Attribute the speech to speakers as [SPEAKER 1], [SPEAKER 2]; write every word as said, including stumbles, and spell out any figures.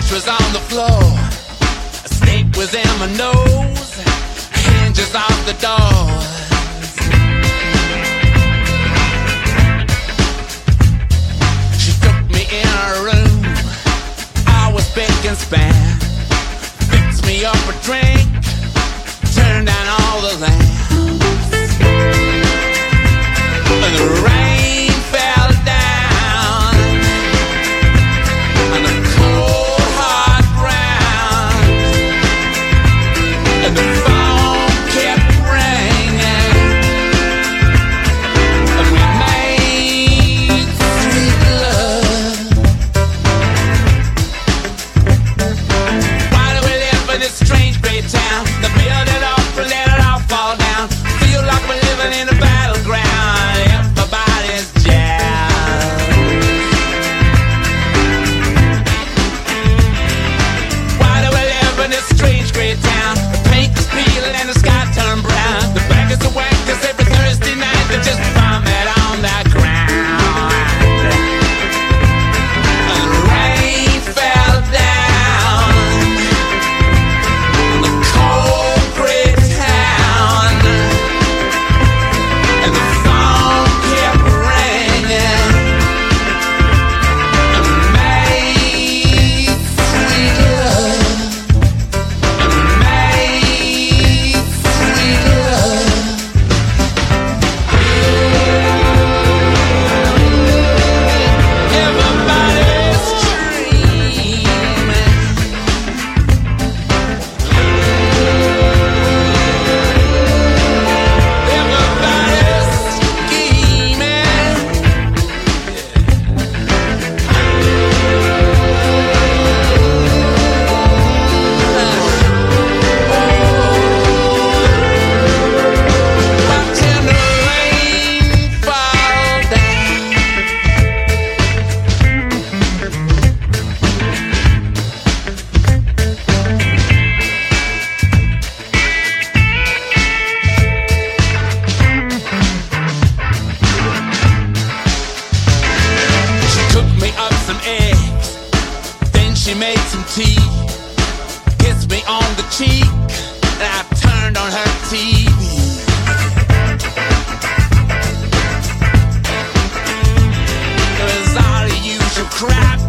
[SPEAKER 1] was on the floor. A snake was in my nose. Hinges off the doors. She took me in her room. I was big and span. Fixed me up a drink. Turned down all the lamps. And the rain fell down. And the cold hard ground. And the phone kept ringing. And we made sweet love. Why do we live in this strange great town? The build it up and let it all fall down. Feel like we're living in a battleground. Everybody's jazzed. Why do we live in this strange great town? The paint is peeling and the sky turned brown. The back is awake cause every Thursday night they just vomit on the ground. And the rain fell down. The cold gray town. And the phone kept ringing. And we made sweet love. And we made sweet love. Everybody's dreaming. Everybody's scheming. Watching the rain fall down. She cooked me up some eggs, then she made some tea, kissed me on the cheek, and I turned on her T V. It was all the usual crap.